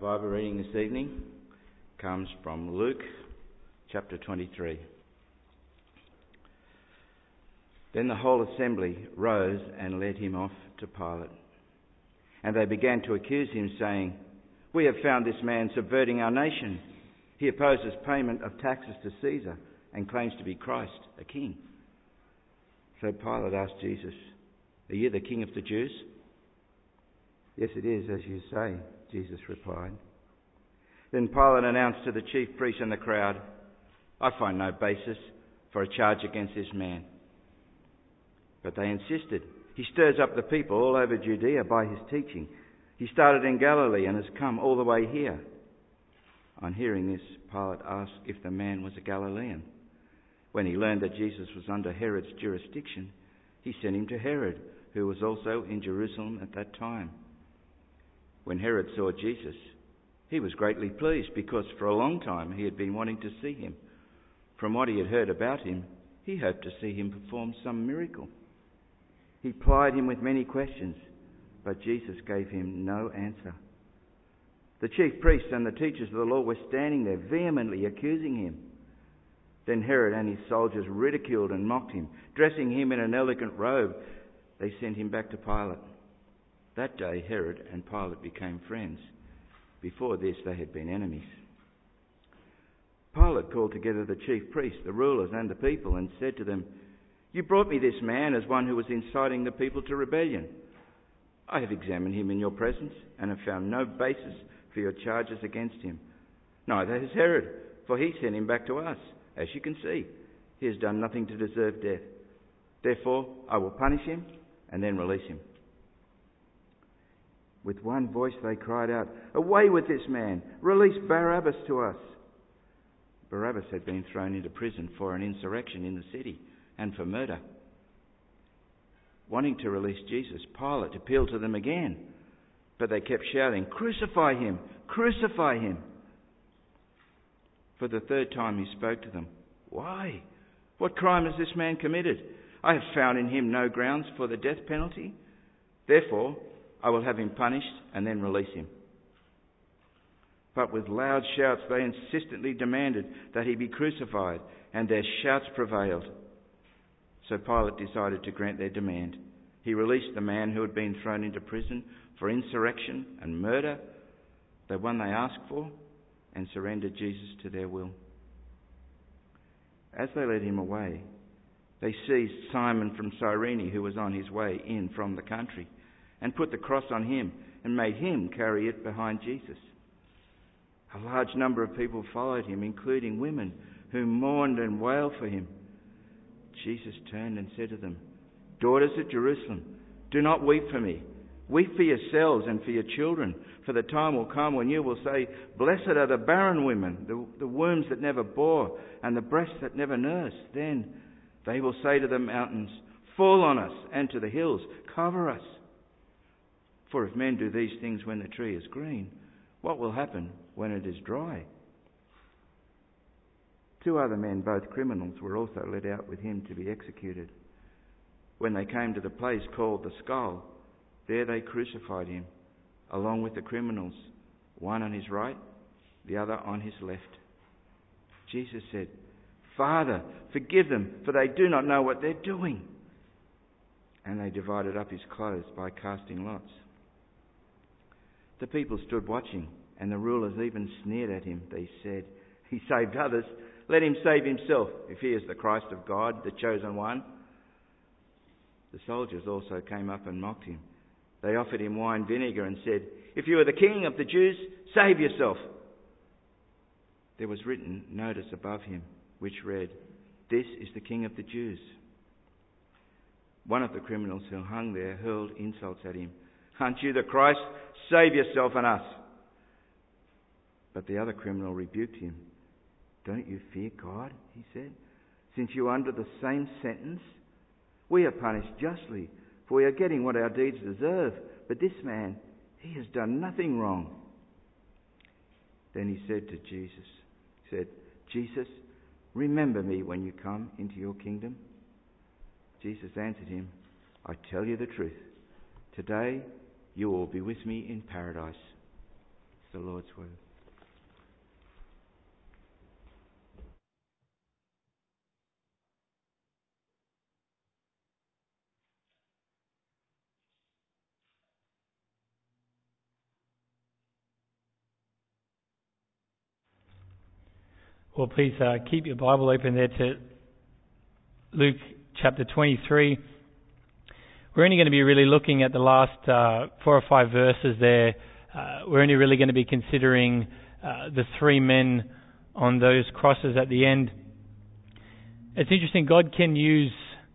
Bible reading this evening comes from Luke chapter 23. Then the whole assembly rose and led him off to Pilate. And they began to accuse him, saying, "We have found this man subverting our nation. He opposes payment of taxes to Caesar and claims to be Christ, a king." So Pilate asked Jesus, "Are you the king of the Jews?" "Yes, it is, as you say," Jesus replied. Then Pilate announced to the chief priests and the crowd, "I find no basis for a charge against this man." But they insisted. "He stirs up the people all over Judea by his teaching. He started in Galilee and has come all the way here." On hearing this, Pilate asked if the man was a Galilean. When he learned that Jesus was under Herod's jurisdiction, he sent him to Herod, who was also in Jerusalem at that time. When Herod saw Jesus, he was greatly pleased, because for a long time he had been wanting to see him. From what he had heard about him, he hoped to see him perform some miracle. He plied him with many questions, but Jesus gave him no answer. The chief priests and the teachers of the law were standing there, vehemently accusing him. Then Herod and his soldiers ridiculed and mocked him. Dressing him in an elegant robe, they sent him back to Pilate. That day Herod and Pilate became friends. Before this they had been enemies. Pilate called together the chief priests, the rulers and the people, and said to them, "You brought me this man as one who was inciting the people to rebellion. I have examined him in your presence and have found no basis for your charges against him. Neither has Herod, for he sent him back to us. As you can see, he has done nothing to deserve death. Therefore, I will punish him and then release him." With one voice they cried out, "Away with this man! Release Barabbas to us!" Barabbas had been thrown into prison for an insurrection in the city and for murder. Wanting to release Jesus, Pilate appealed to them again, but they kept shouting, "Crucify him! Crucify him!" For the third time he spoke to them. "Why? What crime has this man committed? I have found in him no grounds for the death penalty. Therefore, I will have him punished and then release him." But with loud shouts they insistently demanded that he be crucified, and their shouts prevailed. So Pilate decided to grant their demand. He released the man who had been thrown into prison for insurrection and murder, the one they asked for, and surrendered Jesus to their will. As they led him away, they seized Simon from Cyrene, who was on his way in from the country, and put the cross on him and made him carry it behind Jesus. A large number of people followed him, including women who mourned and wailed for him. Jesus turned and said to them, "Daughters of Jerusalem, do not weep for me. Weep for yourselves and for your children, for the time will come when you will say, 'Blessed are the barren women, the wombs that never bore, and the breasts that never nursed.' Then they will say to the mountains, 'Fall on us,' and to the hills, 'Cover us.' For if men do these things when the tree is green, what will happen when it is dry?" 2 other men, both criminals, were also led out with him to be executed. When they came to the place called the Skull, there they crucified him, along with the criminals, one on his right, the other on his left. Jesus said, "Father, forgive them, for they do not know what they're doing." And they divided up his clothes by casting lots. The people stood watching, and the rulers even sneered at him. They said, "He saved others. Let him save himself, if he is the Christ of God, the chosen one." The soldiers also came up and mocked him. They offered him wine vinegar and said, "If you are the king of the Jews, save yourself." There was written notice above him, which read, "This is the King of the Jews." One of the criminals who hung there hurled insults at him. "Aren't you the Christ? Save yourself and us." But the other criminal rebuked him. "Don't you fear God," he said, "since you are under the same sentence? We are punished justly, for we are getting what our deeds deserve. But this man, he has done nothing wrong." Then he said to Jesus, "Remember me when you come into your kingdom." Jesus answered him, "I tell you the truth. Today you will be with me in paradise." the Lord's word. Well, please keep your Bible open there to Luke chapter 23. We're only going to be really looking at the last 4 or 5 verses there. We're only really going to be considering the 3 men on those crosses at the end. It's interesting, God can use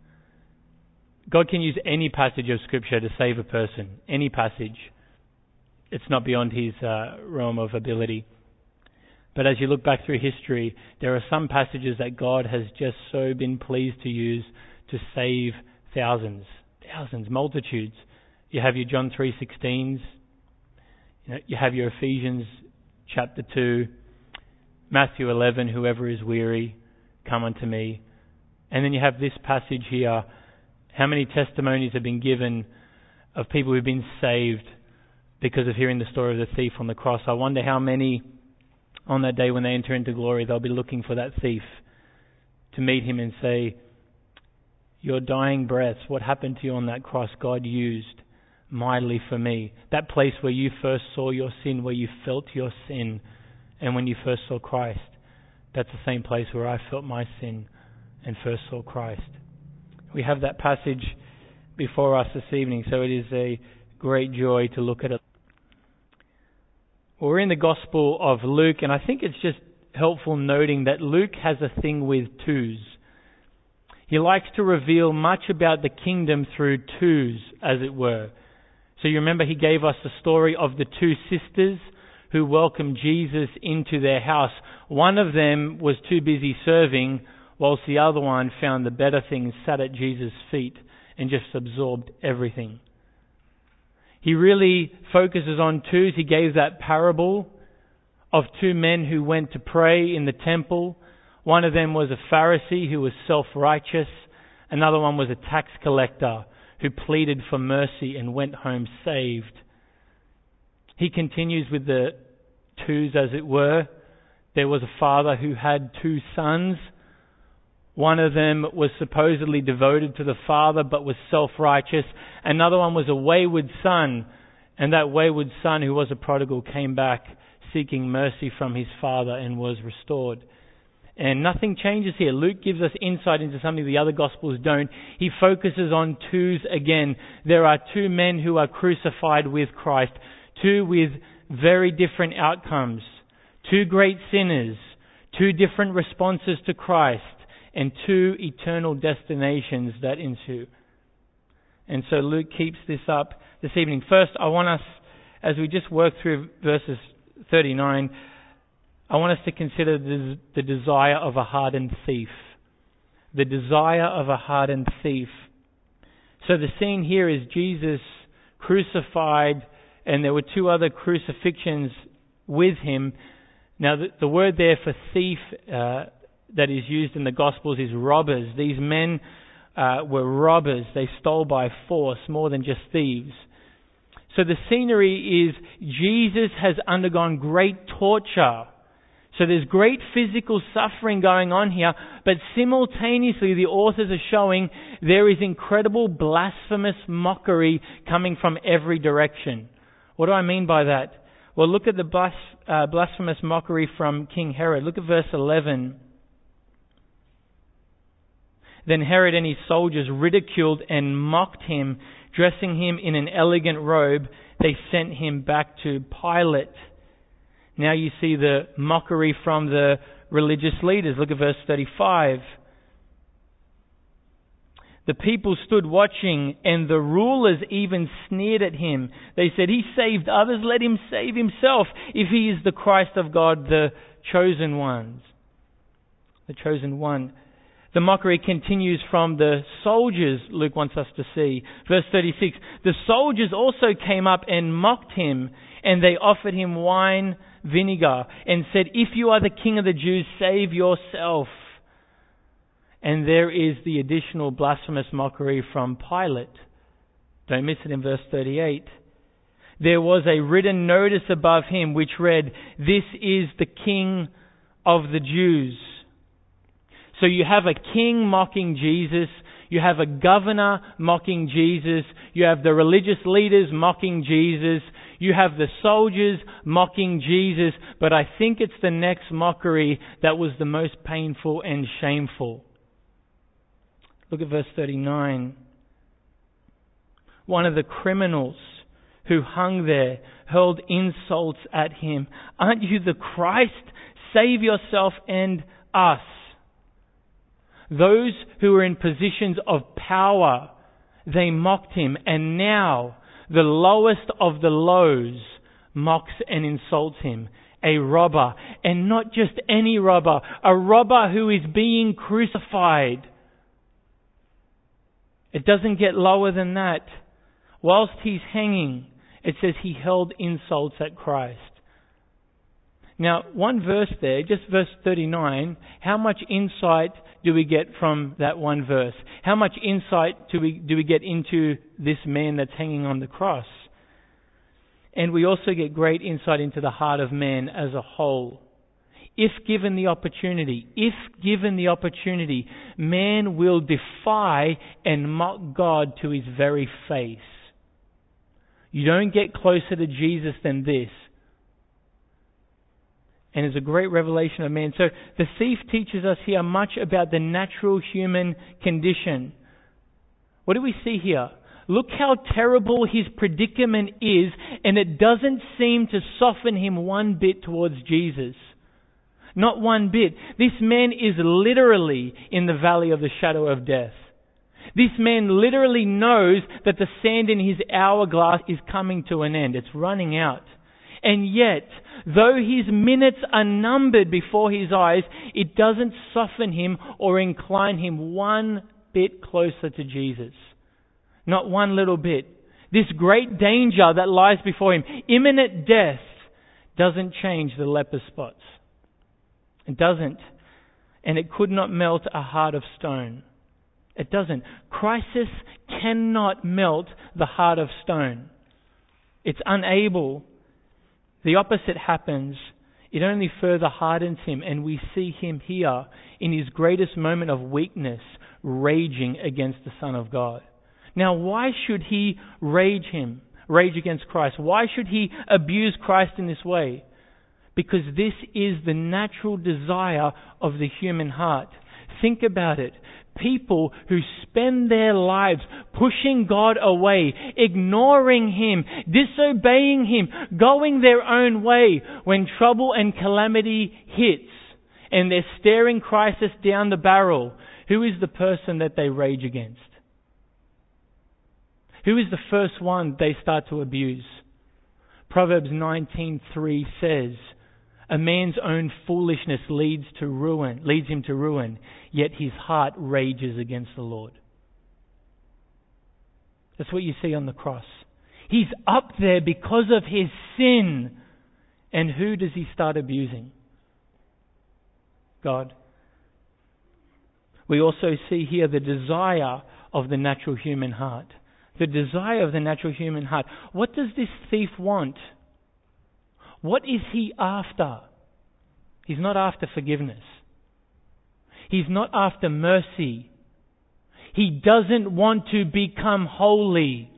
any passage of Scripture to save a person, any passage. It's not beyond his realm of ability. But as you look back through history, there are some passages that God has just so been pleased to use to save thousands, multitudes. You have your John 3:16s, you have your Ephesians chapter 2, Matthew 11, whoever is weary, come unto me. And then you have this passage here. How many testimonies have been given of people who've been saved because of hearing the story of the thief on the cross? I wonder how many on that day when they enter into glory, they'll be looking for that thief to meet him and say, your dying breaths, what happened to you on that cross, God used mightily for me. That place where you first saw your sin, where you felt your sin, and when you first saw Christ, that's the same place where I felt my sin and first saw Christ. We have that passage before us this evening, so it is a great joy to look at it. We're in the Gospel of Luke, and I think it's just helpful noting that Luke has a thing with twos. He likes to reveal much about the kingdom through twos, as it were. So you remember he gave us the story of the 2 sisters who welcomed Jesus into their house. One of them was too busy serving, whilst the other one found the better things, sat at Jesus' feet, and just absorbed everything. He really focuses on twos. He gave that parable of 2 men who went to pray in the temple. One of them was a Pharisee who was self-righteous. Another one was a tax collector who pleaded for mercy and went home saved. He continues with the twos, as it were. There was a father who had 2 sons. One of them was supposedly devoted to the father but was self-righteous. Another one was a wayward son, and that wayward son who was a prodigal came back seeking mercy from his father and was restored. And nothing changes here. Luke gives us insight into something the other Gospels don't. He focuses on twos again. There are 2 men who are crucified with Christ, 2 with very different outcomes, 2 great sinners, 2 different responses to Christ, and 2 eternal destinations that ensue. And so Luke keeps this up this evening. First, I want us, as we just work through verses 39, I want us to consider the desire of a hardened thief. The desire of a hardened thief. So the scene here is Jesus crucified, and there were 2 other crucifixions with him. Now, the word there for thief that is used in the Gospels is robbers. These men were robbers. They stole by force, more than just thieves. So the scenery is Jesus has undergone great torture. So there's great physical suffering going on here, but simultaneously the authors are showing there is incredible blasphemous mockery coming from every direction. What do I mean by that? Well, look at the blasphemous mockery from King Herod. Look at verse 11. Then Herod and his soldiers ridiculed and mocked him, dressing him in an elegant robe. They sent him back to Pilate. Now you see the mockery from the religious leaders. Look at verse 35. The people stood watching, and the rulers even sneered at him. They said, he saved others, let him save himself, if he is the Christ of God, the chosen one. The chosen one. The mockery continues from the soldiers, Luke wants us to see. Verse 36, the soldiers also came up and mocked him, and they offered him wine vinegar, and said, if you are the king of the Jews, save yourself. And there is the additional blasphemous mockery from Pilate. Don't miss it in verse 38. there was a written notice above him which read, "This is the King of the Jews." So you have a king mocking Jesus. You have a governor mocking Jesus. You have the religious leaders mocking Jesus. You have the soldiers mocking Jesus. But I think it's the next mockery that was the most painful and shameful. Look at verse 39. One of the criminals who hung there hurled insults at him. "Aren't you the Christ? Save yourself and us." Those who were in positions of power, they mocked him. And now the lowest of the lows mocks and insults him. A robber, and not just any robber, a robber who is being crucified. It doesn't get lower than that. Whilst he's hanging, it says he hurled insults at Christ. Now, one verse there, just verse 39, how much insight do we get from that one verse? How much insight do we get into this man that's hanging on the cross? And we also get great insight into the heart of man as a whole. If given the opportunity, man will defy and mock God to his very face. You don't get closer to Jesus than this. And it's a great revelation of man. So the thief teaches us here much about the natural human condition. What do we see here? Look how terrible his predicament is, and it doesn't seem to soften him one bit towards Jesus. Not one bit. This man is literally in the valley of the shadow of death. This man literally knows that the sand in his hourglass is coming to an end. It's running out. And yet, though his minutes are numbered before his eyes, it doesn't soften him or incline him one bit closer to Jesus. Not one little bit. This great danger that lies before him, imminent death, doesn't change the leper spots. It doesn't. And it could not melt a heart of stone. It doesn't. Crisis cannot melt the heart of stone. It's unable. The opposite happens. It only further hardens him, and we see him here in his greatest moment of weakness, raging against the Son of God. Now, why should he rage against Christ? Why should he abuse Christ in this way? Because this is the natural desire of the human heart. Think about it. People who spend their lives pushing God away, ignoring Him, disobeying Him, going their own way when trouble and calamity hits and they're staring crisis down the barrel, who is the person that they rage against? Who is the first one they start to abuse? Proverbs 19:3 says, "A man's own foolishness leads him to ruin, yet his heart rages against the Lord." That's what you see on the cross. He's up there because of his sin. And who does he start abusing? God. We also see here the desire of the natural human heart. The desire of the natural human heart. What does this thief want? What is he after? He's not after forgiveness. He's not after mercy. He doesn't want to become holy.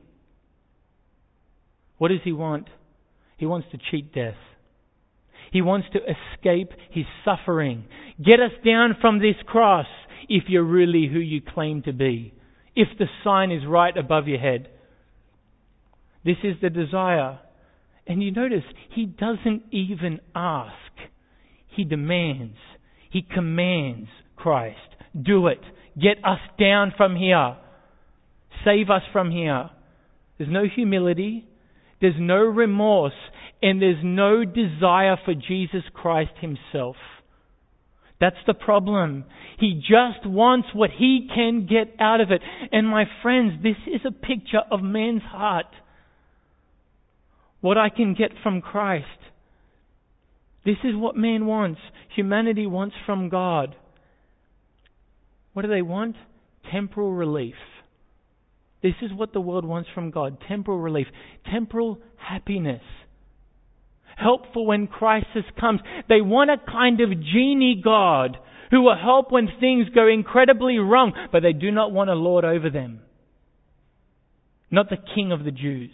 What does he want? He wants to cheat death. He wants to escape his suffering. Get us down from this cross if you're really who you claim to be. If the sign is right above your head. This is the desire. And you notice, he doesn't even ask. He demands. He commands Christ. Do it. Get us down from here. Save us from here. There's no humility. There's no remorse. And there's no desire for Jesus Christ himself. That's the problem. He just wants what he can get out of it. And my friends, this is a picture of man's heart. What I can get from Christ. This is what man wants. Humanity wants from God. What do they want? Temporal relief. This is what the world wants from God. Temporal relief. Temporal happiness. Help for when crisis comes. They want a kind of genie God who will help when things go incredibly wrong, but they do not want a Lord over them. Not the King of the Jews.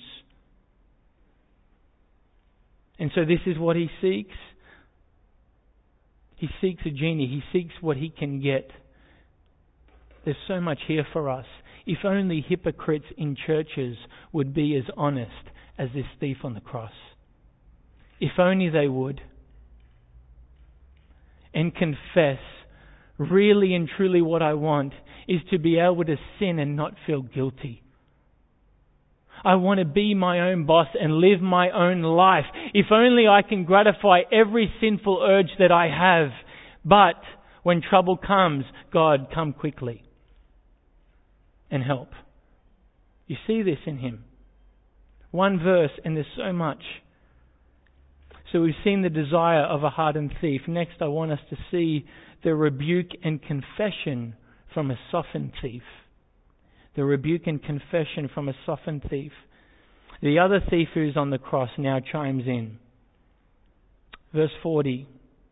And so this is what he seeks. He seeks a genie. He seeks what he can get. There's so much here for us. If only hypocrites in churches would be as honest as this thief on the cross. If only they would. And confess, really and truly what I want is to be able to sin and not feel guilty. I want to be my own boss and live my own life. If only I can gratify every sinful urge that I have. But when trouble comes, God, come quickly and help. You see this in him. One verse, and there's so much. So we've seen the desire of a hardened thief. Next, I want us to see the rebuke and confession from a softened thief. The rebuke and confession from a softened thief. The other thief who's on the cross now chimes in. Verse 40.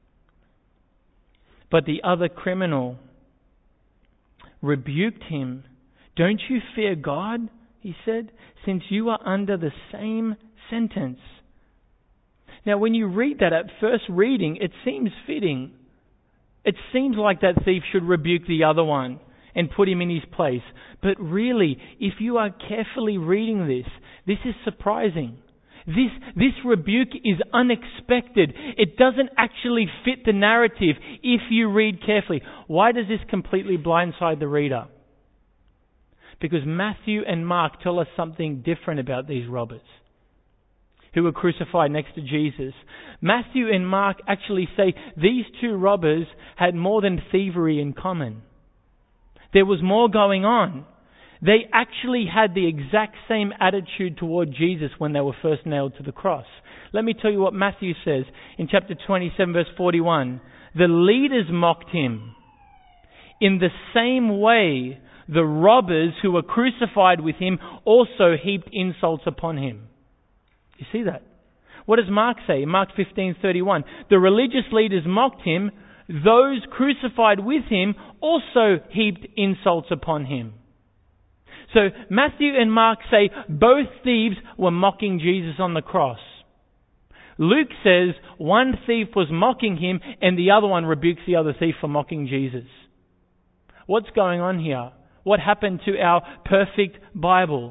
But the other criminal rebuked him. Don't you fear God, he said, since you are under the same sentence. Now, when you read that at first reading, it seems fitting. It seems like that thief should rebuke the other one and put him in his place. But really, if you are carefully reading this is surprising. This rebuke is unexpected. It doesn't actually fit the narrative if you read carefully. Why does this completely blindside the reader? Because Matthew and Mark tell us something different about these robbers who were crucified next to Jesus. Matthew and Mark actually say these two robbers had more than thievery in common. There was more going on. They actually had the exact same attitude toward Jesus when they were first nailed to the cross. Let me tell you what Matthew says in chapter 27, verse 41. The leaders mocked him. In the same way, the robbers who were crucified with him also heaped insults upon him. You see that? What does Mark say? In Mark 15:31, the religious leaders mocked him. Those crucified with him also heaped insults upon him. So Matthew and Mark say both thieves were mocking Jesus on the cross. Luke says one thief was mocking him and the other one rebukes the other thief for mocking Jesus. What's going on here? What happened to our perfect Bible?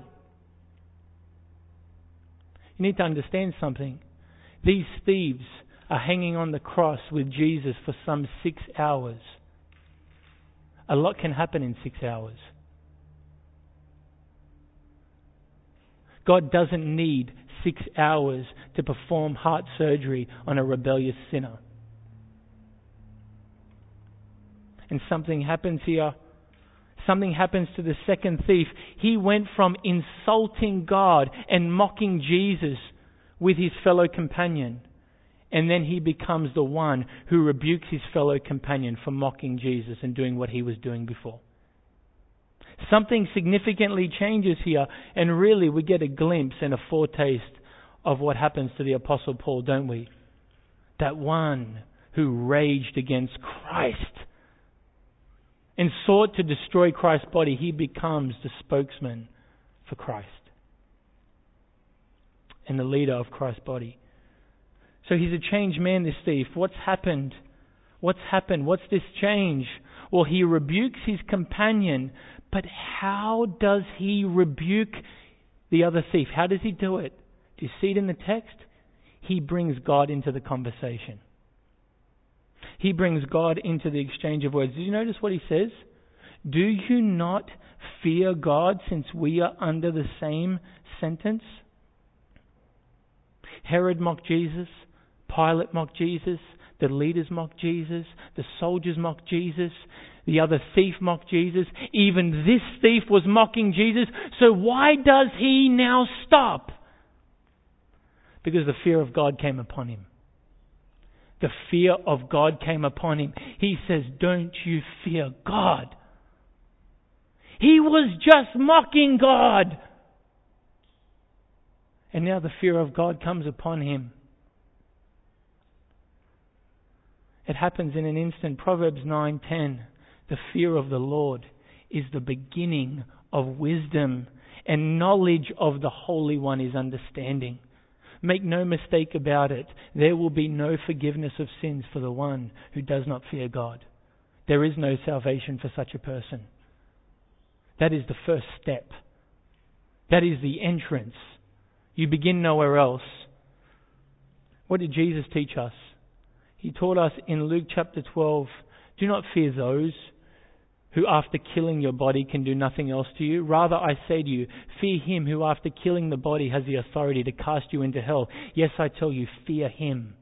You need to understand something. These thieves are hanging on the cross with Jesus for some 6 hours. A lot can happen in 6 hours. God doesn't need 6 hours to perform heart surgery on a rebellious sinner. And something happens here. Something happens to the second thief. He went from insulting God and mocking Jesus with his fellow companion. And then he becomes the one who rebukes his fellow companion for mocking Jesus and doing what he was doing before. Something significantly changes here, and really we get a glimpse and a foretaste of what happens to the Apostle Paul, don't we? That one who raged against Christ and sought to destroy Christ's body, he becomes the spokesman for Christ and the leader of Christ's body. So he's a changed man, this thief. What's happened? What's happened? What's this change? Well, he rebukes his companion, but how does he rebuke the other thief? How does he do it? Do you see it in the text? He brings God into the conversation. He brings God into the exchange of words. Did you notice what he says? Do you not fear God since we are under the same sentence? Herod mocked Jesus. Pilate mocked Jesus. The leaders mocked Jesus. The soldiers mocked Jesus. The other thief mocked Jesus. Even this thief was mocking Jesus. So why does he now stop? Because the fear of God came upon him. The fear of God came upon him. He says, don't you fear God? He was just mocking God. And now the fear of God comes upon him. It happens in an instant. Proverbs 9:10. The fear of the Lord is the beginning of wisdom, and knowledge of the Holy One is understanding. Make no mistake about it. There will be no forgiveness of sins for the one who does not fear God. There is no salvation for such a person. That is the first step. That is the entrance. You begin nowhere else. What did Jesus teach us? He taught us in Luke chapter 12, do not fear those who after killing your body can do nothing else to you. Rather, I say to you, fear him who after killing the body has the authority to cast you into hell. Yes, I tell you, fear him.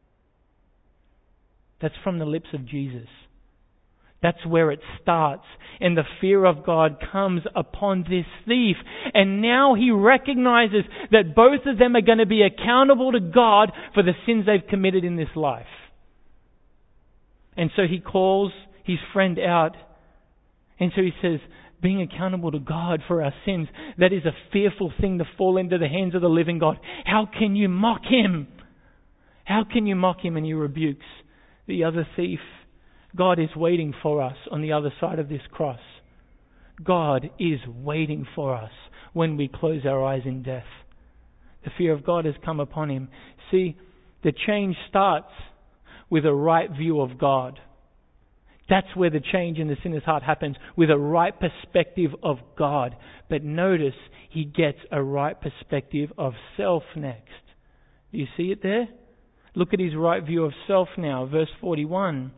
That's from the lips of Jesus. That's where it starts. And the fear of God comes upon this thief. And now he recognizes that both of them are going to be accountable to God for the sins they've committed in this life. And so he calls his friend out. And so he says, being accountable to God for our sins, that is a fearful thing to fall into the hands of the living God. How can you mock him? How can you mock him? And he rebukes the other thief. God is waiting for us on the other side of this cross. God is waiting for us when we close our eyes in death. The fear of God has come upon him. See, the change starts with a right view of God. That's where the change in the sinner's heart happens, with a right perspective of God. But notice, he gets a right perspective of self next. Do you see it there? Look at his right view of self now, verse 41.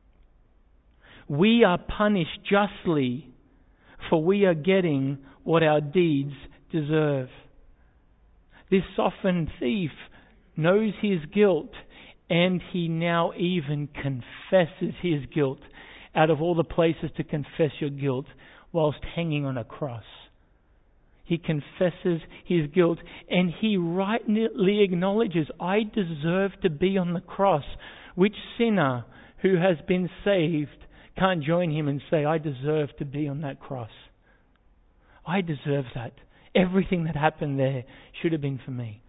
We are punished justly, for we are getting what our deeds deserve. This softened thief knows his guilt, and he now even confesses his guilt. Out of all the places to confess your guilt, whilst hanging on a cross. He confesses his guilt, and he rightly acknowledges, I deserve to be on the cross. Which sinner who has been saved can't join him and say, I deserve to be on that cross? I deserve that. Everything that happened there should have been for me.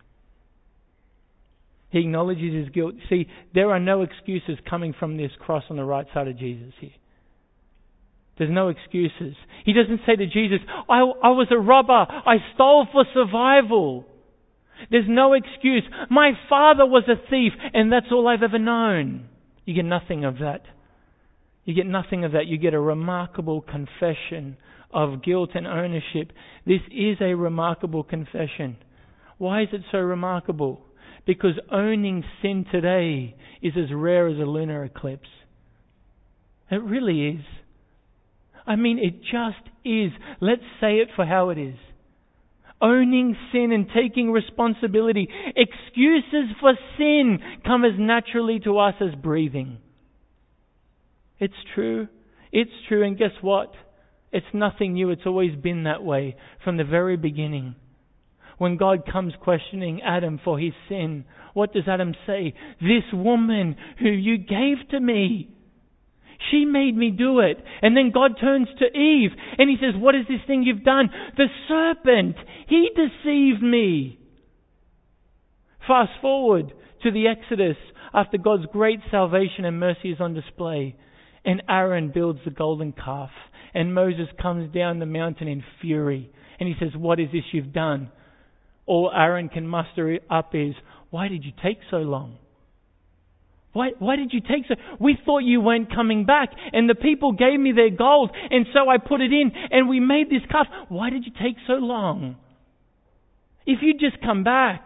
He acknowledges his guilt. See, there are no excuses coming from this cross on the right side of Jesus here. There's no excuses. He doesn't say to Jesus, I was a robber. I stole for survival. There's no excuse. My father was a thief, and that's all I've ever known. You get nothing of that. You get nothing of that. You get a remarkable confession of guilt and ownership. This is a remarkable confession. Why is it so remarkable? Because owning sin today is as rare as a lunar eclipse. It really is. I mean, it just is. Let's say it for how it is. Owning sin and taking responsibility. Excuses for sin come as naturally to us as breathing. It's true. It's true. And guess what? It's nothing new. It's always been that way from the very beginning. When God comes questioning Adam for his sin, what does Adam say? This woman who you gave to me, she made me do it. And then God turns to Eve and he says, what is this thing you've done? The serpent, he deceived me. Fast forward to the Exodus after God's great salvation and mercy is on display. And Aaron builds the golden calf. And Moses comes down the mountain in fury. And he says, what is this you've done? All Aaron can muster up is, why did you take so long? Why did you take so... We thought you weren't coming back. And the people gave me their gold. And so I put it in. And we made this calf. Why did you take so long? If you'd just come back.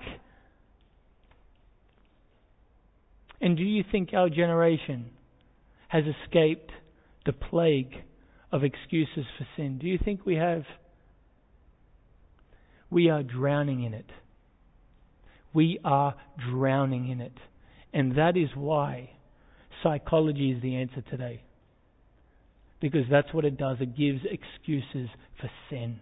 And do you think our generation has escaped the plague of excuses for sin? Do you think we have? We are drowning in it. We are drowning in it. And that is why psychology is the answer today. Because that's what it does. It gives excuses for sin.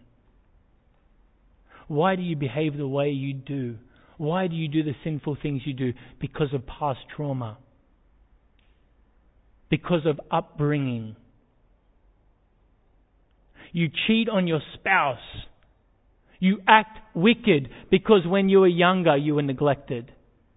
Why do you behave the way you do? Why do you do the sinful things you do? Because of past trauma. Because of upbringing. You cheat on your spouse. You act wicked because when you were younger you were neglected.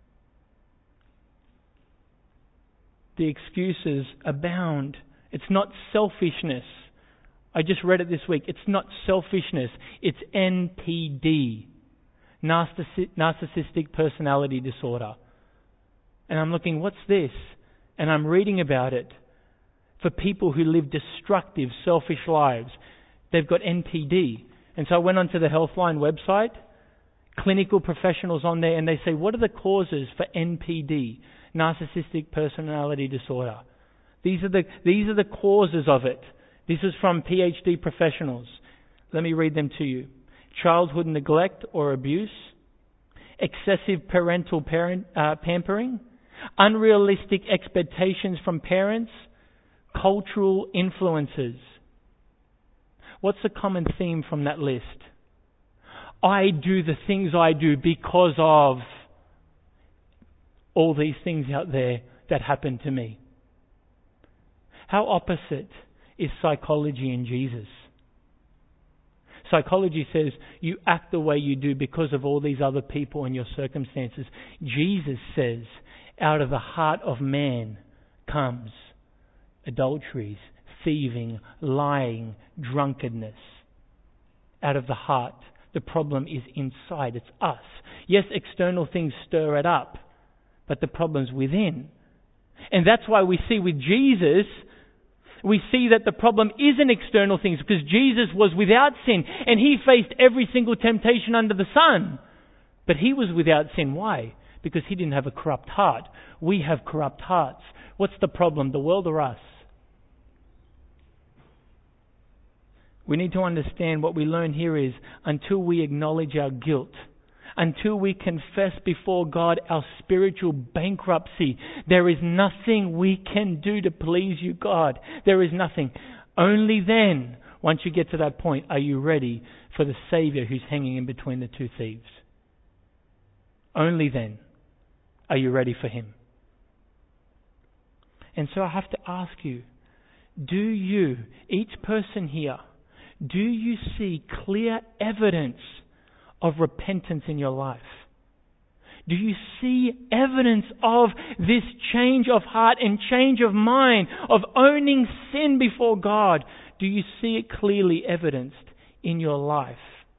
The excuses abound. It's not selfishness. I just read it this week. It's not selfishness. It's NPD. Narcissistic personality disorder. And I'm looking, what's this? And I'm reading about it. For people who live destructive, selfish lives, they've got NPD. And so I went onto the Healthline website, clinical professionals on there, and they say, what are the causes for NPD, narcissistic personality disorder? These are the causes of it. This is from PhD professionals. Let me read them to you. Childhood neglect or abuse, excessive parental pampering, unrealistic expectations from parents, cultural influences. What's the common theme from that list? I do the things I do because of all these things out there that happen to me. How opposite is psychology and Jesus? Psychology says you act the way you do because of all these other people and your circumstances. Jesus says out of the heart of man comes adulteries, thieving, lying, drunkenness. Out of the heart. The problem is inside. It's us. Yes, external things stir it up, but the problem's within. And that's why we see with Jesus, we see that the problem isn't external things, because Jesus was without sin and he faced every single temptation under the sun. But he was without sin. Why? Because he didn't have a corrupt heart. We have corrupt hearts. What's the problem? The world or us? We need to understand what we learn here is until we acknowledge our guilt, until we confess before God our spiritual bankruptcy, there is nothing we can do to please you, God. There is nothing. Only then, once you get to that point, are you ready for the Savior who's hanging in between the two thieves. Only then are you ready for him. And so I have to ask you, do you, each person here, do you see clear evidence of repentance in your life? Do you see evidence of this change of heart and change of mind, of owning sin before God? Do you see it clearly evidenced in your life?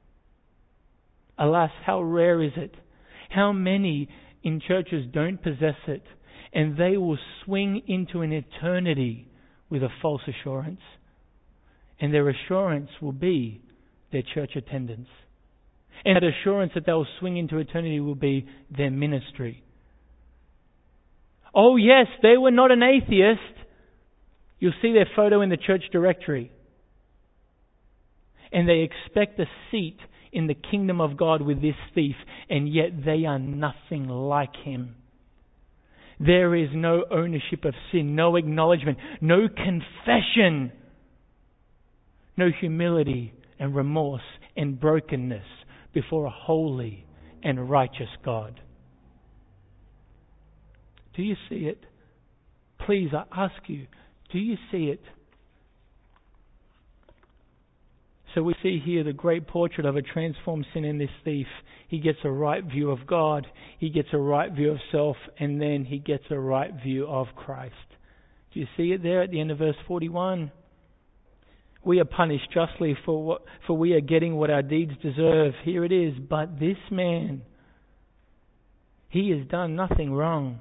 Alas, how rare is it? How many in churches don't possess it, and they will swing into an eternity with a false assurance. And their assurance will be their church attendance. And that assurance that they'll swing into eternity will be their ministry. Oh yes, they were not an atheist. You'll see their photo in the church directory. And they expect a seat in the kingdom of God with this thief, and yet they are nothing like him. There is no ownership of sin, no acknowledgement, no confession, no humility and remorse and brokenness before a holy and righteous God. Do you see it? Please, I ask you, do you see it? So we see here the great portrait of a transformed sinner in this thief. He gets a right view of God, he gets a right view of self, and then he gets a right view of Christ. Do you see it there at the end of verse 41? We are punished justly for we are getting what our deeds deserve. Here it is. But this man, he has done nothing wrong.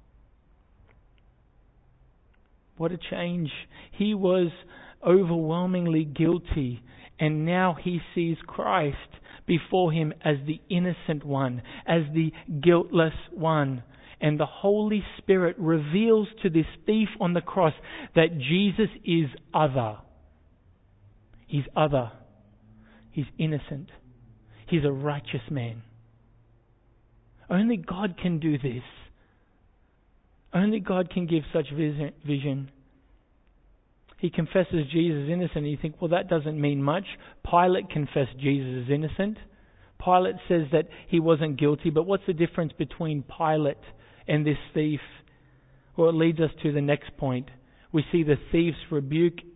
What a change. He was overwhelmingly guilty, and now he sees Christ before him as the innocent one, as the guiltless one. And the Holy Spirit reveals to this thief on the cross that Jesus is other. He's other. He's innocent. He's a righteous man. Only God can do this. Only God can give such vision. He confesses Jesus is innocent. And you think, well, that doesn't mean much. Pilate confessed Jesus is innocent. Pilate says that he wasn't guilty. But what's the difference between Pilate and this thief? Well, it leads us to the next point. We see the thief's rebuke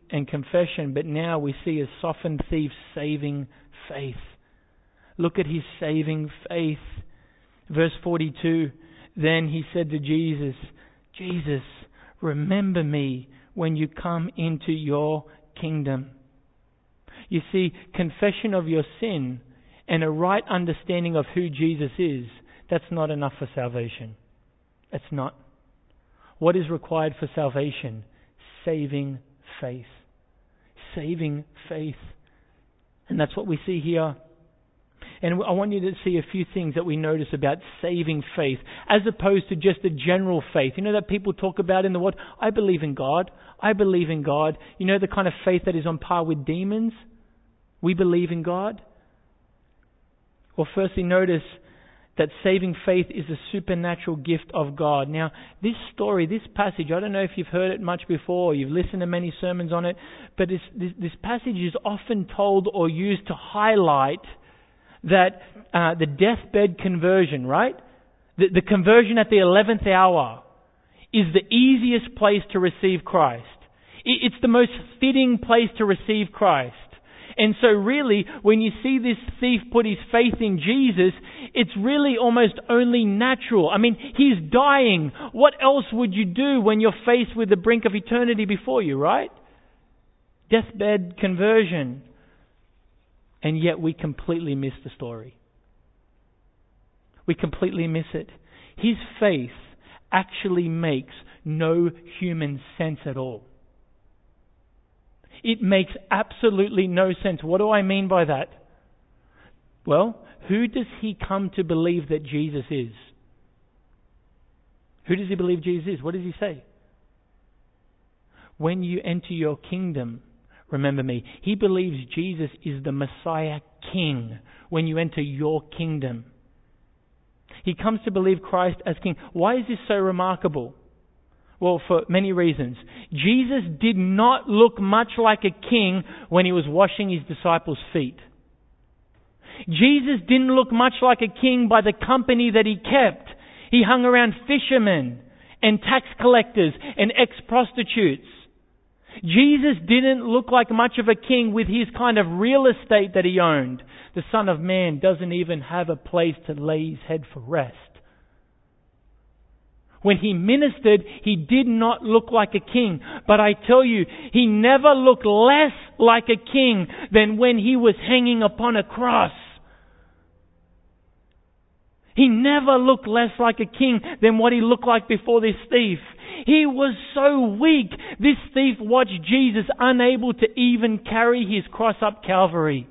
and confession, but now we see a softened thief's saving faith. Look at his saving faith. Verse 42, then he said to Jesus, Jesus, remember me when you come into your kingdom. You see, confession of your sin and a right understanding of who Jesus is, that's not enough for salvation. It's not. What is required for salvation? Saving faith. Saving faith. And that's what we see here. And I want you to see a few things that we notice about saving faith, as opposed to just a general faith. You know that people talk about in the world, I believe in God. I believe in God. You know the kind of faith that is on par with demons? We believe in God. Well, firstly, notice that saving faith is a supernatural gift of God. Now, this story, this passage, I don't know if you've heard it much before, or you've listened to many sermons on it, but this passage is often told or used to highlight that the deathbed conversion, right? The conversion at the 11th hour is the easiest place to receive Christ. It's the most fitting place to receive Christ. And so really, when you see this thief put his faith in Jesus, it's really almost only natural. I mean, he's dying. What else would you do when you're faced with the brink of eternity before you, right? Deathbed conversion. And yet we completely miss the story. We completely miss it. His faith actually makes no human sense at all. It makes absolutely no sense. What do I mean by that? Well, who does he come to believe that Jesus is? Who does he believe Jesus is? What does he say? When you enter your kingdom, remember me. He believes Jesus is the Messiah King when you enter your kingdom. He comes to believe Christ as King. Why is this so remarkable? Well, for many reasons. Jesus did not look much like a king when he was washing his disciples' feet. Jesus didn't look much like a king by the company that he kept. He hung around fishermen and tax collectors and ex-prostitutes. Jesus didn't look like much of a king with his kind of real estate that he owned. The Son of Man doesn't even have a place to lay his head for rest. When he ministered, he did not look like a king. But I tell you, he never looked less like a king than when he was hanging upon a cross. He never looked less like a king than what he looked like before this thief. He was so weak. This thief watched Jesus unable to even carry his cross up Calvary.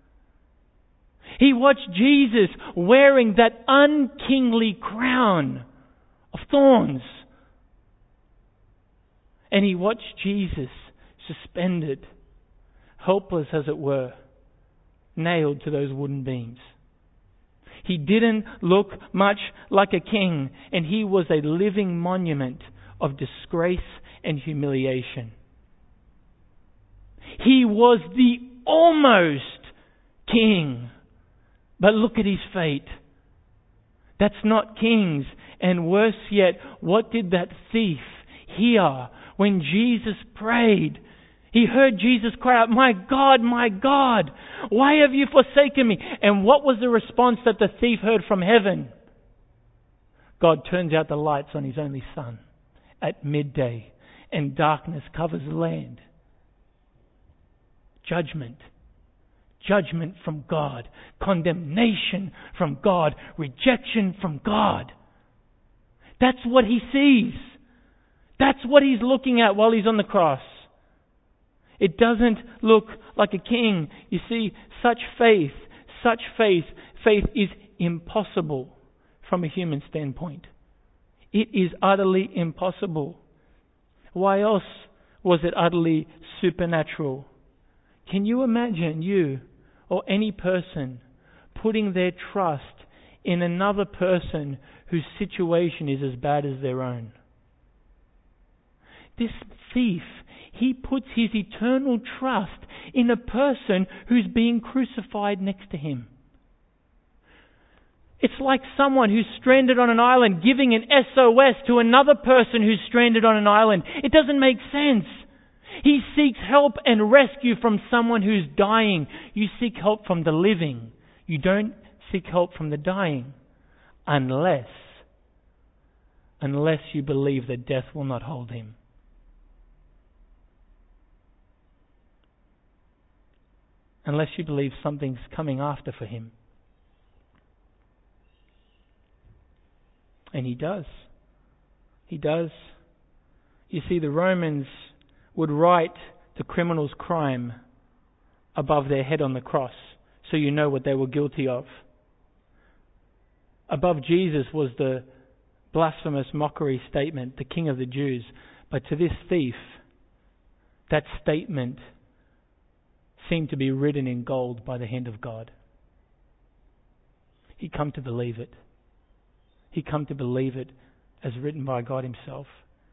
He watched Jesus wearing that unkingly crown of thorns. And he watched Jesus suspended, helpless as it were, nailed to those wooden beams. He didn't look much like a king, and he was a living monument of disgrace and humiliation. He was the almost king, but look at his fate. That's not kings. And worse yet, what did that thief hear when Jesus prayed? He heard Jesus cry out, my God, why have you forsaken me? And what was the response that the thief heard from heaven? God turns out the lights on his only Son at midday, and darkness covers the land. Judgment from God. Condemnation from God. Rejection from God. That's what he sees. That's what he's looking at while he's on the cross. It doesn't look like a king. You see, such faith is impossible from a human standpoint. It is utterly impossible. Why else was it utterly supernatural? Can you imagine you or any person putting their trust in another person whose situation is as bad as their own? This thief, he puts his eternal trust in a person who's being crucified next to him. It's like someone who's stranded on an island giving an SOS to another person who's stranded on an island. It doesn't make sense. He seeks help and rescue from someone who's dying. You seek help from the living. You don't seek help from the dying. Unless you believe that death will not hold him. Unless you believe something's coming after for him. And he does. He does. You see, the Romans would write the criminal's crime above their head on the cross, so you know what they were guilty of. Above Jesus was the blasphemous mockery statement, the King of the Jews. But to this thief, that statement seemed to be written in gold by the hand of God. He'd come to believe it. He'd come to believe it as written by God himself.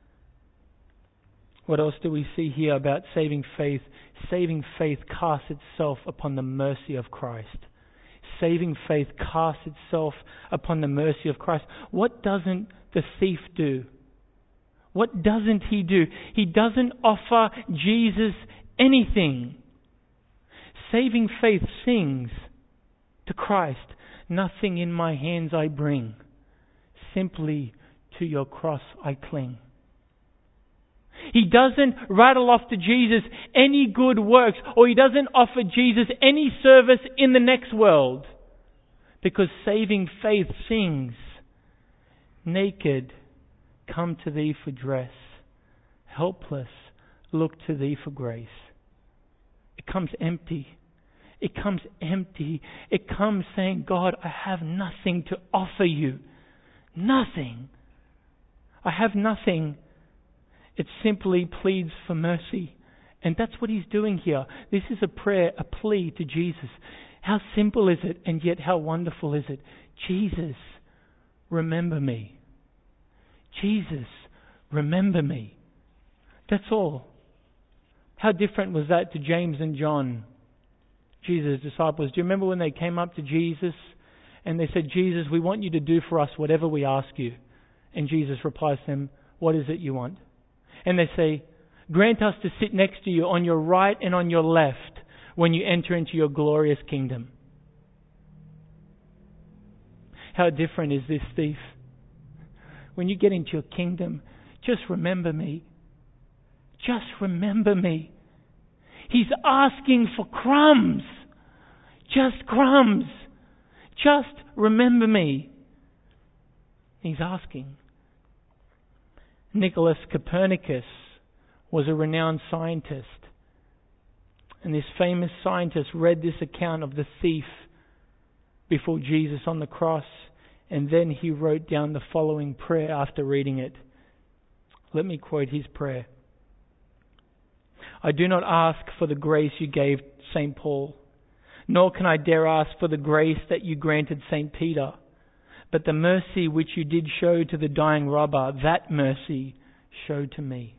What else do we see here about saving faith? Saving faith casts itself upon the mercy of Christ. Saving faith casts itself upon the mercy of Christ. What doesn't the thief do? What doesn't he do? He doesn't offer Jesus anything. Saving faith sings to Christ, "Nothing in my hands I bring, simply to your cross I cling." He doesn't rattle off to Jesus any good works, or he doesn't offer Jesus any service in the next world. Because saving faith sings, "Naked, come to thee for dress. Helpless, look to thee for grace." It comes empty. It comes empty. It comes saying, "God, I have nothing to offer you. Nothing. I have nothing." It simply pleads for mercy. And that's what he's doing here. This is a prayer, a plea to Jesus. How simple is it, and yet how wonderful is it? Jesus, remember me. Jesus, remember me. That's all. How different was that to James and John, Jesus' disciples? Do you remember when they came up to Jesus and they said, "Jesus, we want you to do for us whatever we ask you." And Jesus replies to them, "What is it you want?" And they say, "Grant us to sit next to you on your right and on your left when you enter into your glorious kingdom." How different is this thief? When you get into your kingdom, just remember me. Just remember me. He's asking for crumbs. Just crumbs. Just remember me. He's asking. Nicholas Copernicus was a renowned scientist. And this famous scientist read this account of the thief before Jesus on the cross, and then he wrote down the following prayer after reading it. Let me quote his prayer. "I do not ask for the grace you gave St. Paul, nor can I dare ask for the grace that you granted St. Peter. But the mercy which you did show to the dying robber, that mercy show to me."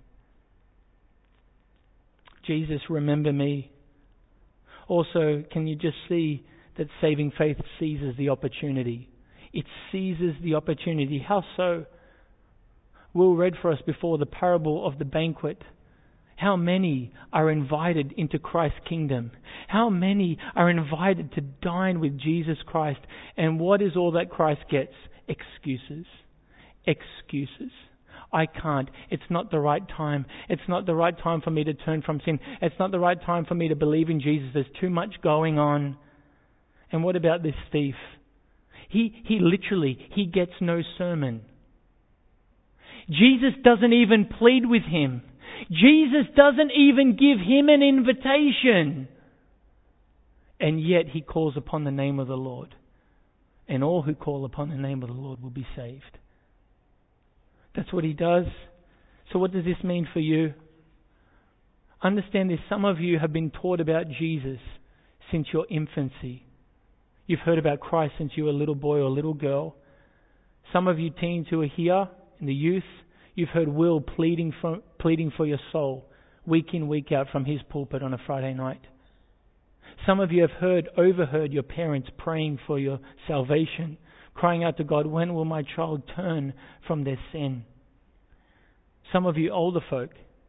Jesus, remember me. Also, can you just see that saving faith seizes the opportunity? It seizes the opportunity. How so? Will read for us before the parable of the banquet. How many are invited into Christ's kingdom? How many are invited to dine with Jesus Christ? And what is all that Christ gets? Excuses. Excuses. I can't. It's not the right time. It's not the right time for me to turn from sin. It's not the right time for me to believe in Jesus. There's too much going on. And what about this thief? He literally gets no sermon. Jesus doesn't even plead with him. Jesus doesn't even give him an invitation. And yet he calls upon the name of the Lord. And all who call upon the name of the Lord will be saved. That's what he does. So what does this mean for you? Understand this. Some of you have been taught about Jesus since your infancy. You've heard about Christ since you were a little boy or a little girl. Some of you teens who are here in the youth, you've heard Will pleading for your soul week in, week out from his pulpit on a Friday night. Some of you have overheard your parents praying for your salvation, crying out to God, "When will my child turn from their sin?" Some of you older folk,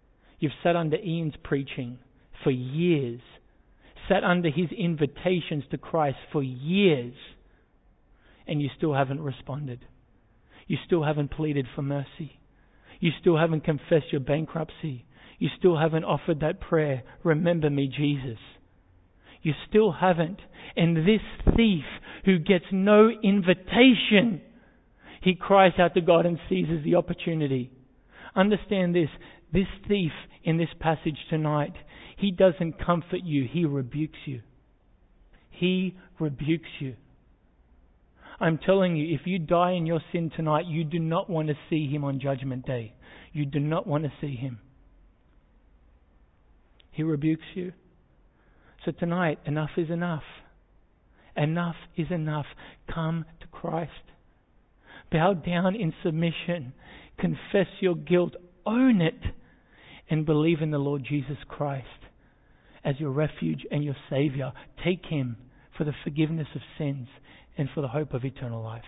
You've sat under Ian's preaching for years, sat under his invitations to Christ for years, and you still haven't responded. You still haven't pleaded for mercy. You still haven't confessed your bankruptcy. You still haven't offered that prayer, remember me, Jesus. You still haven't. And this thief who gets no invitation, he cries out to God and seizes the opportunity. Understand this. This thief in this passage tonight, he doesn't comfort you, he rebukes you. He rebukes you. I'm telling you, if you die in your sin tonight, you do not want to see him on Judgment Day. You do not want to see him. He rebukes you. So tonight, enough is enough. Enough is enough. Come to Christ. Bow down in submission. Confess your guilt. Own it. And believe in the Lord Jesus Christ as your refuge and your Savior. Take him for the forgiveness of sins and for the hope of eternal life.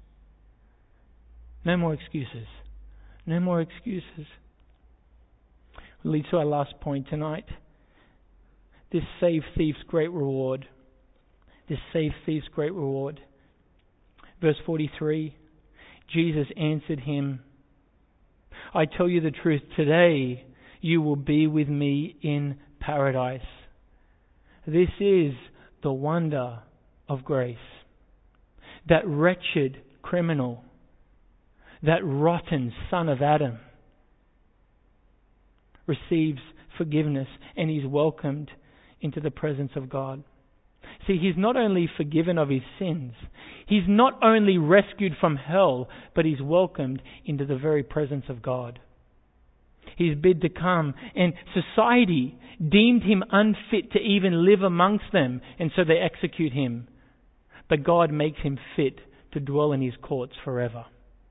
No more excuses. No more excuses. We'll lead to our last point tonight. This saved thief's great reward. This saved thief's great reward. Verse 43, Jesus answered him, I tell you the truth, today you will be with me in paradise. This is the wonder of grace. That wretched criminal, that rotten son of Adam, receives forgiveness and he's welcomed into the presence of God. See, he's not only forgiven of his sins, he's not only rescued from hell, but he's welcomed into the very presence of God. He's bid to come, and society deemed him unfit to even live amongst them, and so they execute him. But God makes him fit to dwell in his courts forever.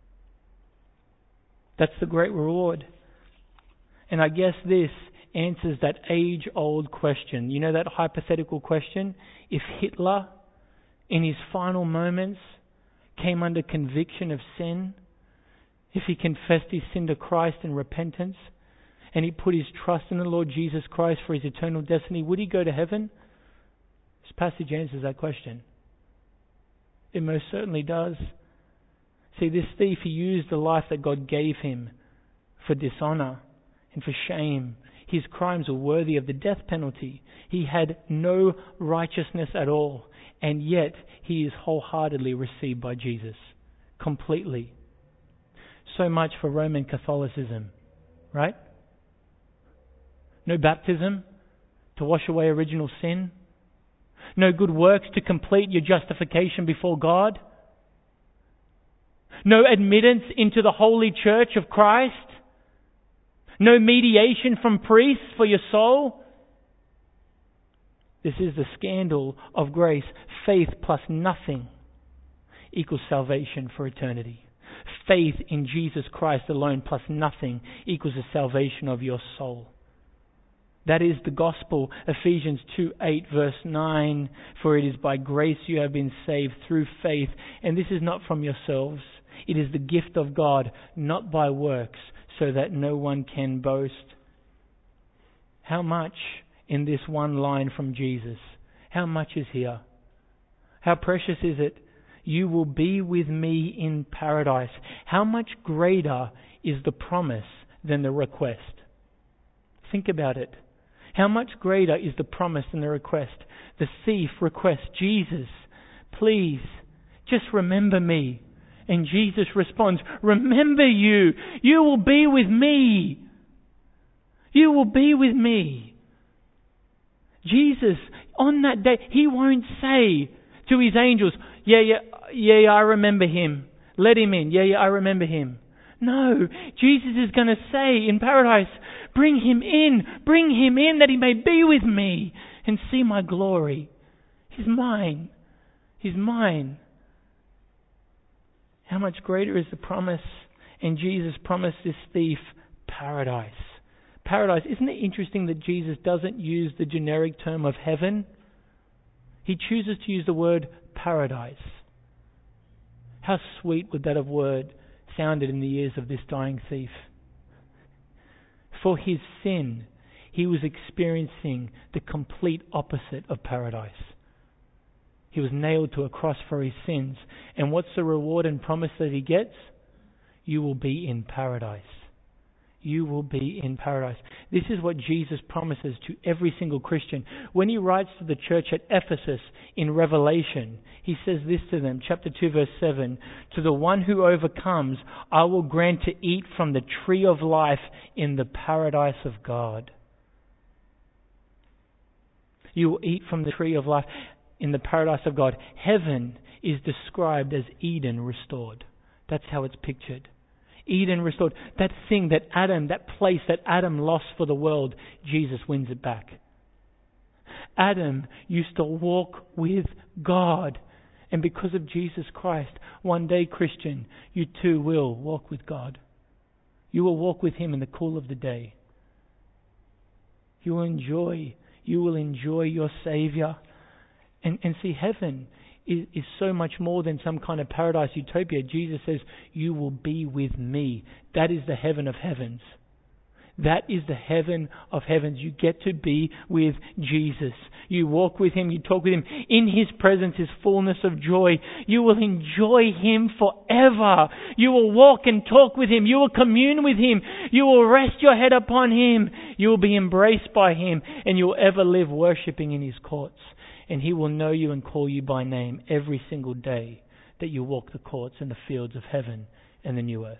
That's the great reward. And I guess this answers that age-old question. You know that hypothetical question? If Hitler, in his final moments, came under conviction of sin, if he confessed his sin to Christ in repentance, and he put his trust in the Lord Jesus Christ for his eternal destiny, would he go to heaven? This passage answers that question. It most certainly does. See, this thief, he used the life that God gave him for dishonor and for shame. His crimes were worthy of the death penalty. He had no righteousness at all, and yet he is wholeheartedly received by Jesus. Completely. So much for Roman Catholicism, right? No baptism to wash away original sin. No good works to complete your justification before God. No admittance into the holy church of Christ. No mediation from priests for your soul. This is the scandal of grace. Faith plus nothing equals salvation for eternity. Faith in Jesus Christ alone plus nothing equals the salvation of your soul. That is the gospel. Ephesians 2:8 verse 9. For it is by grace you have been saved through faith. And this is not from yourselves. It is the gift of God, not by works, so that no one can boast. How much in this one line from Jesus? How much is here? How precious is it? You will be with me in paradise. How much greater is the promise than the request? Think about it. How much greater is the promise than the request? The thief requests, Jesus, please, just remember me. And Jesus responds, remember you. You will be with me. You will be with me. Jesus, on that day, he won't say to his angels, yeah, I remember him. Let him in. Yeah, I remember him. No, Jesus is going to say in paradise, bring him in that he may be with me and see my glory. He's mine. He's mine. How much greater is the promise? And Jesus promised this thief paradise. Paradise. Isn't it interesting that Jesus doesn't use the generic term of heaven? He chooses to use the word paradise. How sweet would that have word sounded in the ears of this dying thief? For his sin, he was experiencing the complete opposite of paradise. He was nailed to a cross for his sins. And what's the reward and promise that he gets? You will be in paradise. You will be in paradise. This is what Jesus promises to every single Christian. When he writes to the church at Ephesus in Revelation, he says this to them, chapter 2, verse 7, "To the one who overcomes, I will grant to eat from the tree of life in the paradise of God." You will eat from the tree of life in the paradise of God. Heaven is described as Eden restored. That's how it's pictured. Eden restored. That thing that place that Adam lost for the world, Jesus wins it back. Adam used to walk with God. And because of Jesus Christ, one day, Christian, you too will walk with God. You will walk with Him in the cool of the day. You will enjoy your Savior. And see, heaven is so much more than some kind of paradise utopia. Jesus says, you will be with me. That is the heaven of heavens. That is the heaven of heavens. You get to be with Jesus. You walk with Him, you talk with Him. In His presence is fullness of joy. You will enjoy Him forever. You will walk and talk with Him. You will commune with Him. You will rest your head upon Him. You will be embraced by Him, and you will ever live worshipping in His courts. And He will know you and call you by name every single day that you walk the courts and the fields of heaven and the new earth.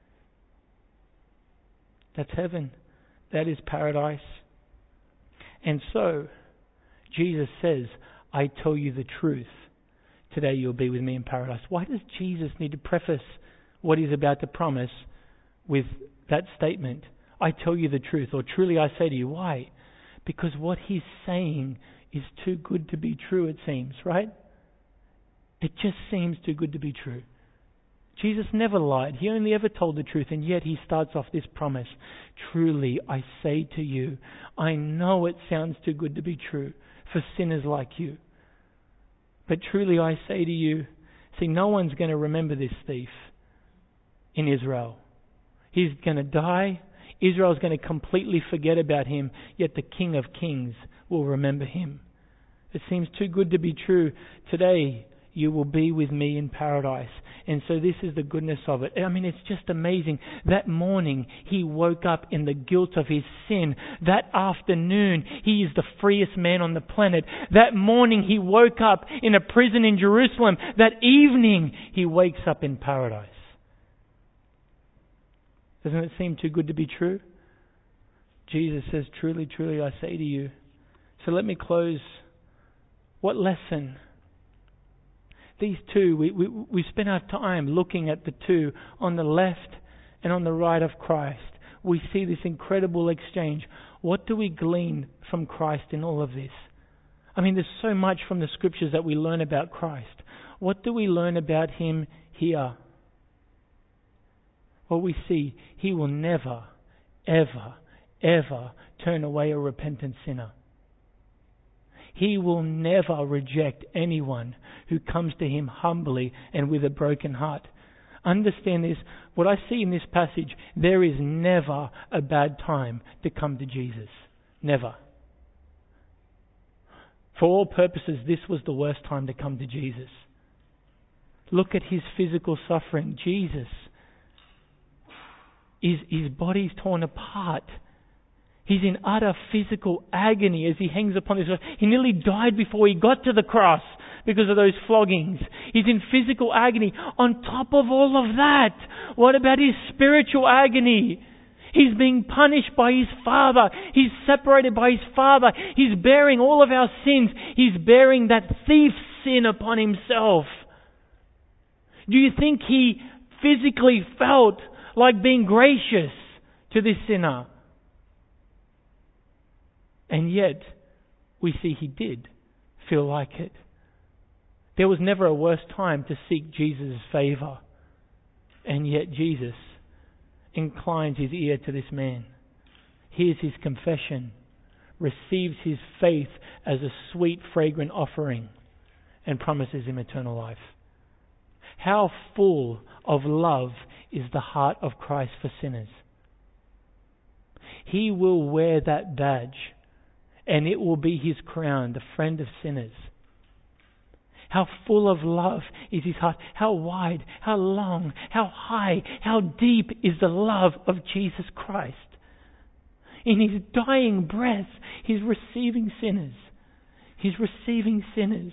That's heaven. That is paradise. And so, Jesus says, I tell you the truth. Today you'll be with me in paradise. Why does Jesus need to preface what He's about to promise with that statement? I tell you the truth, or truly I say to you. Why? Because what He's saying is too good to be true, it seems, right? It just seems too good to be true. Jesus never lied. He only ever told the truth, and yet He starts off this promise. Truly, I say to you, I know it sounds too good to be true for sinners like you. But truly, I say to you, see, no one's going to remember this thief in Israel. He's going to die. Israel's going to completely forget about him, yet the King of Kings will remember him. It seems too good to be true. Today, you will be with me in paradise. And so this is the goodness of it. I mean, it's just amazing. That morning, he woke up in the guilt of his sin. That afternoon, he is the freest man on the planet. That morning, he woke up in a prison in Jerusalem. That evening, he wakes up in paradise. Doesn't it seem too good to be true? Jesus says, truly, truly, I say to you. So let me close. What lesson? These two, we spend our time looking at the two on the left and on the right of Christ. We see this incredible exchange. What do we glean from Christ in all of this? I mean, there's so much from the Scriptures that we learn about Christ. What do we learn about Him here? Well, we see He will never, ever, ever turn away a repentant sinner. He will never reject anyone who comes to Him humbly and with a broken heart. Understand this. What I see in this passage, there is never a bad time to come to Jesus. Never. For all purposes, this was the worst time to come to Jesus. Look at His physical suffering. Jesus, his body's torn apart. He's in utter physical agony as He hangs upon this cross. He nearly died before He got to the cross because of those floggings. He's in physical agony. On top of all of that, what about His spiritual agony? He's being punished by His Father. He's separated by His Father. He's bearing all of our sins. He's bearing that thief's sin upon Himself. Do you think He physically felt like being gracious to this sinner? And yet, we see He did feel like it. There was never a worse time to seek Jesus' favor. And yet Jesus inclines His ear to this man, hears his confession, receives his faith as a sweet, fragrant offering, and promises him eternal life. How full of love is the heart of Christ for sinners. He will wear that badge, and it will be his crown, the friend of sinners. How full of love is his heart. How wide, how long, how high, how deep is the love of Jesus Christ. In his dying breath, he's receiving sinners. He's receiving sinners.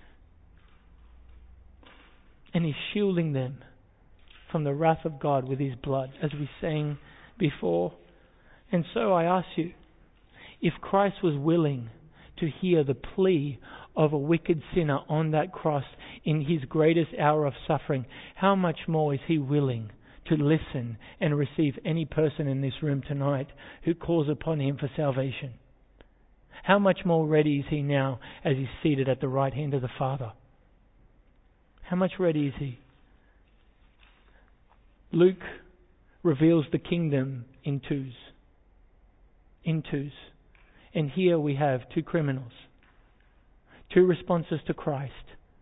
And he's shielding them from the wrath of God with his blood, as we sang before. And so I ask you, if Christ was willing to hear the plea of a wicked sinner on that cross in his greatest hour of suffering, how much more is he willing to listen and receive any person in this room tonight who calls upon him for salvation? How much more ready is he now as he's seated at the right hand of the Father? How much ready is he? Luke reveals the kingdom in twos. In twos. And here we have two criminals. Two responses to Christ.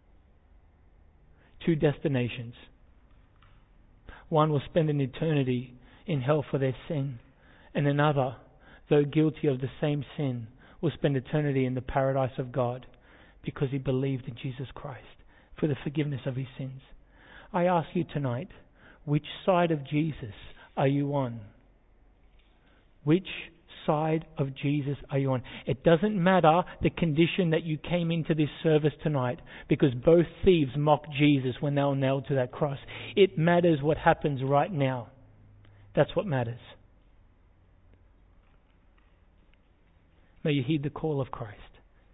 Two destinations. One will spend an eternity in hell for their sin, and another, though guilty of the same sin, will spend eternity in the paradise of God because he believed in Jesus Christ for the forgiveness of his sins. I ask you tonight, which side of Jesus are you on? Which side of Jesus are you on? It doesn't matter the condition that you came into this service tonight, because both thieves mocked Jesus when they were nailed to that cross. It matters what happens right now. That's what matters. May you heed the call of Christ.